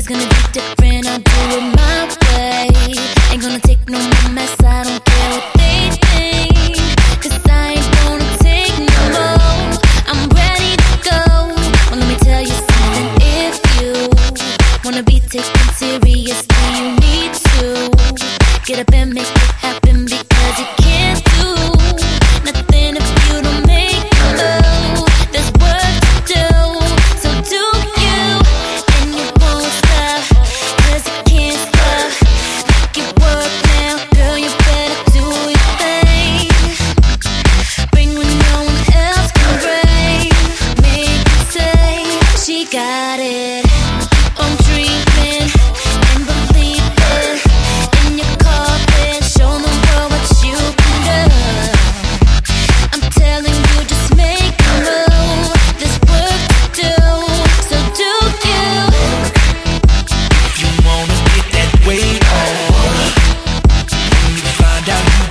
It's gonna be different, I'll do it my way. Ain't gonna take no more mess, I don't care what they think. 'Cause I ain't gonna take no more. I'm ready to go. Well, let me tell you something. If you wanna be taken seriously, you need to get up and make it happen. Because you can't do nothing if you don't make a move. There's work to do, so do you. And you won't stop, 'cause you can't stop. Make it work now, girl, you better do your thing. Bring when no one else can bring. Make it say she got it. Keep on dreaming and believing in your confidence. Show the world what you can do. I'm telling you, just make a move. There's work to do, so do you. You wanna get that weight on. When you find out you